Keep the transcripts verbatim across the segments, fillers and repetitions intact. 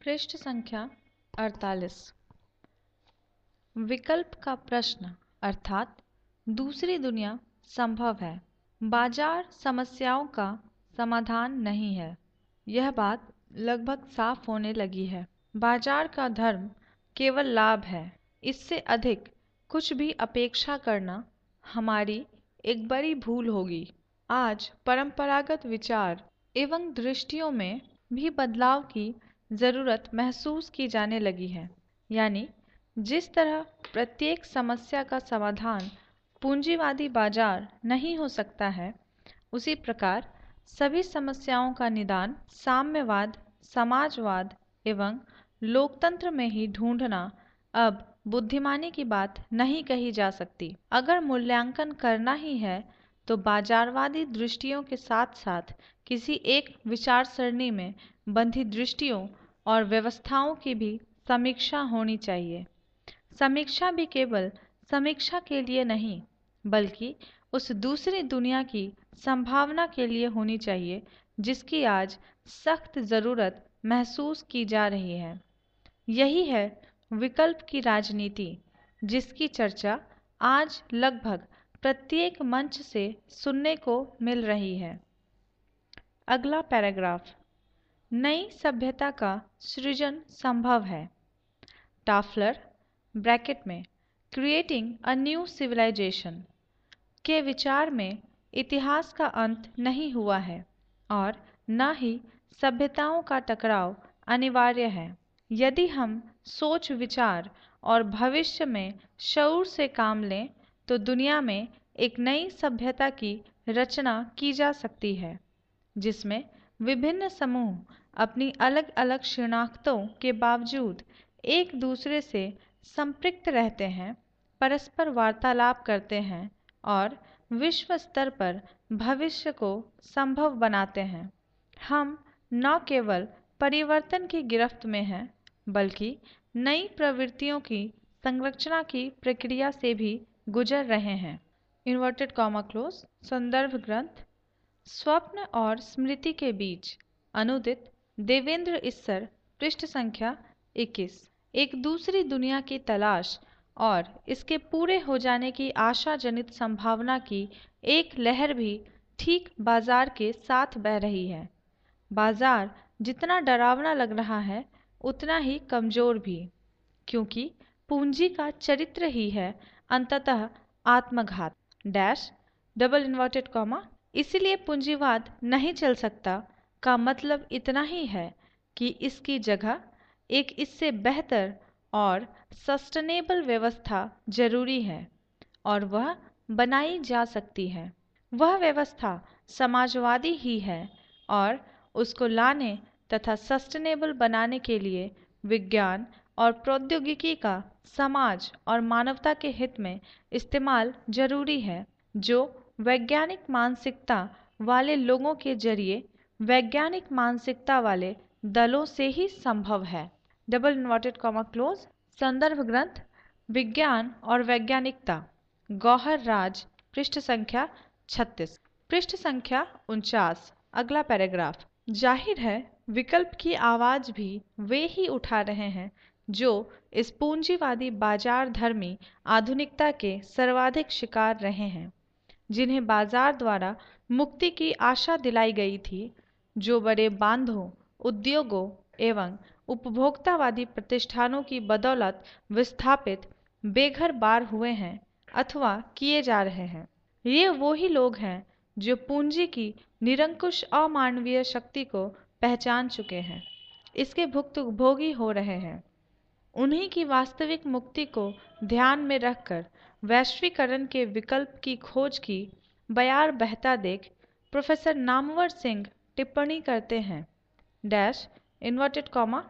पृष्ठ संख्या अड़तालीस। विकल्प का प्रश्न अर्थात दूसरी दुनिया संभव है। बाजार समस्याओं का समाधान नहीं है। यह बात लगभग साफ होने लगी है। बाजार का धर्म केवल लाभ है। इससे अधिक कुछ भी अपेक्षा करना हमारी एक बड़ी भूल होगी। आज परंपरागत विचार एवं दृष्टियों में भी बदलाव की ज़रूरत महसूस की जाने लगी है। यानी जिस तरह प्रत्येक समस्या का समाधान पूंजीवादी बाजार नहीं हो सकता है, उसी प्रकार सभी समस्याओं का निदान साम्यवाद, समाजवाद एवं लोकतंत्र में ही ढूंढना अब बुद्धिमानी की बात नहीं कही जा सकती। अगर मूल्यांकन करना ही है तो बाजारवादी दृष्टियों के साथ साथ किसी एक विचार सरणी में बंधी दृष्टियों और व्यवस्थाओं की भी समीक्षा होनी चाहिए। समीक्षा भी केवल समीक्षा के लिए नहीं, बल्कि उस दूसरी दुनिया की संभावना के लिए होनी चाहिए जिसकी आज सख्त ज़रूरत महसूस की जा रही है। यही है विकल्प की राजनीति, जिसकी चर्चा आज लगभग प्रत्येक मंच से सुनने को मिल रही है। अगला पैराग्राफ, नई सभ्यता का सृजन संभव है। टाफलर ब्रैकेट में क्रिएटिंग अ न्यू सिविलाइजेशन के विचार में इतिहास का अंत नहीं हुआ है और न ही सभ्यताओं का टकराव अनिवार्य है। यदि हम सोच विचार और भविष्य में शऊर से काम लें तो दुनिया में एक नई सभ्यता की रचना की जा सकती है, जिसमें विभिन्न समूह अपनी अलग अलग शिनाख्तों के बावजूद एक दूसरे से संपृक्त रहते हैं, परस्पर वार्तालाप करते हैं और विश्व स्तर पर भविष्य को संभव बनाते हैं। हम न केवल परिवर्तन की गिरफ्त में हैं, बल्कि नई प्रवृत्तियों की संरचना की प्रक्रिया से भी गुजर रहे हैं। Inverted comma close. संदर्भ ग्रंथ स्वप्न और स्मृति के बीच, अनुदित देवेंद्र इस्सर, पृष्ठ संख्या इक्कीस। एक दूसरी दुनिया की तलाश और इसके पूरे हो जाने की आशा जनित संभावना की एक लहर भी ठीक बाजार के साथ बह रही है। बाजार जितना डरावना लग रहा है, उतना ही कमजोर भी, क्योंकि पूंजी का चरित्र ही है अंततः आत्मघात। Dash double inverted comma. इसीलिए पूंजीवाद नहीं चल सकता का मतलब इतना ही है कि इसकी जगह एक इससे बेहतर और सस्टेनेबल व्यवस्था जरूरी है और वह बनाई जा सकती है। वह व्यवस्था समाजवादी ही है और उसको लाने तथा सस्टेनेबल बनाने के लिए विज्ञान और प्रौद्योगिकी का समाज और मानवता के हित में इस्तेमाल जरूरी है, जो वैज्ञानिक मानसिकता वाले लोगों के जरिए वैज्ञानिक मानसिकता वाले दलों से ही संभव है। Double inverted comma close. संदर्भ ग्रंथ विज्ञान और वैज्ञानिकता, गौहर राज, पृष्ठ संख्या छत्तीस। पृष्ठ संख्या उनचास। अगला पैराग्राफ, जाहिर है विकल्प की आवाज़ भी वे ही उठा रहे हैं जो इस पूंजीवादी बाजार धर्मी आधुनिकता के सर्वाधिक शिकार रहे हैं, जिन्हें बाजार द्वारा मुक्ति की आशा दिलाई गई थी, जो बड़े बांधों, उद्योगों एवं उपभोक्तावादी प्रतिष्ठानों की बदौलत विस्थापित, बेघर बार हुए हैं अथवा किए जा रहे हैं। ये वो ही लोग हैं जो पूंजी की निरंकुश अमानवीय शक्ति को पहचान चुके हैं, इसके भुक्तभोगी हो रहे हैं। उन्हीं की वास्तविक मुक्ति को ध्यान में रखकर वैश्वीकरण के विकल्प की खोज की बयार बहता देख प्रोफेसर नामवर सिंह टिप्पणी करते हैं। Dash inverted comma.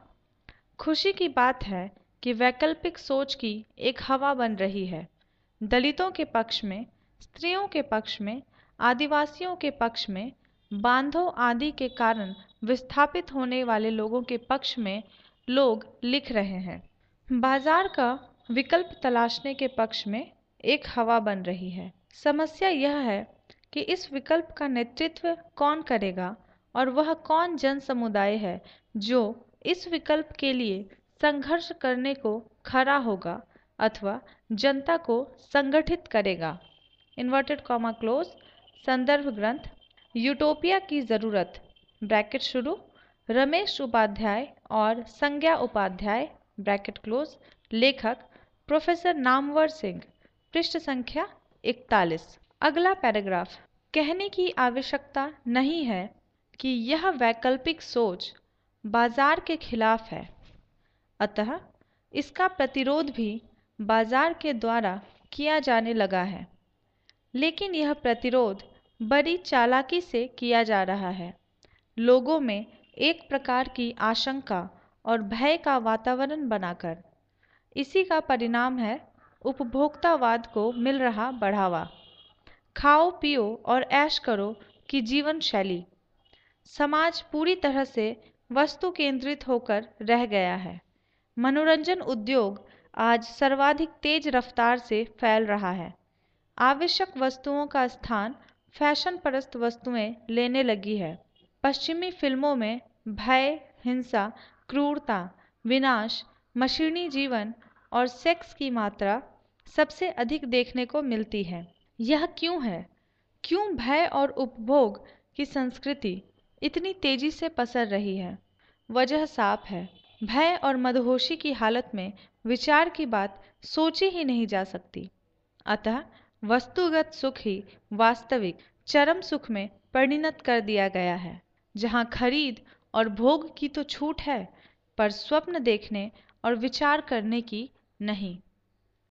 खुशी की बात है कि वैकल्पिक सोच की एक हवा बन रही है। दलितों के पक्ष में, स्त्रियों के पक्ष में, आदिवासियों के पक्ष में, बांधों आदि के कारण विस्थापित होने वाले लोगों के पक्ष में लोग लिख रहे हैं। बाजार का विकल्प तलाशने के पक्ष में एक हवा बन रही है। समस्या यह है कि इस विकल्प का नेतृत्व कौन करेगा और वह कौन जन समुदाय है जो इस विकल्प के लिए संघर्ष करने को खड़ा होगा अथवा जनता को संगठित करेगा। Inverted comma close. संदर्भ ग्रंथ यूटोपिया की ज़रूरत ब्रैकेट शुरू रमेश उपाध्याय और संज्ञा उपाध्याय ब्रैकेट क्लोज। लेखक प्रोफेसर नामवर सिंह। पृष्ठ संख्या इकतालीस। अगला पैराग्राफ। कहने की आवश्यकता नहीं है कि यह वैकल्पिक सोच बाजार के खिलाफ है, अतः इसका प्रतिरोध भी बाजार के द्वारा किया जाने लगा है। लेकिन यह प्रतिरोध बड़ी चालाकी से किया जा रहा है। लोगों में एक प्रकार की आशंका और भय का वातावरण बनाकर। इसी का परिणाम है उपभोक्तावाद को मिल रहा बढ़ावा। खाओ पियो और ऐश करो की जीवन शैली। समाज पूरी तरह से वस्तु केंद्रित होकर रह गया है। मनोरंजन उद्योग आज सर्वाधिक तेज रफ्तार से फैल रहा है। आवश्यक वस्तुओं का स्थान फैशन परस्त वस्तुएं लेने लगी है। पश्चिमी फिल्मों में भय, हिंसा, क्रूरता, विनाश, मशीनी जीवन और सेक्स की मात्रा सबसे अधिक देखने को मिलती है। यह क्यों है? क्यों भय और उपभोग की संस्कृति इतनी तेजी से पसर रही है? वजह साफ है। भय और मदहोशी की हालत में विचार की बात सोची ही नहीं जा सकती। अतः वस्तुगत सुख ही वास्तविक चरम सुख में परिणत कर दिया गया है, जहाँ खरीद और भोग की तो छूट है, पर स्वप्न देखने और विचार करने की नहीं।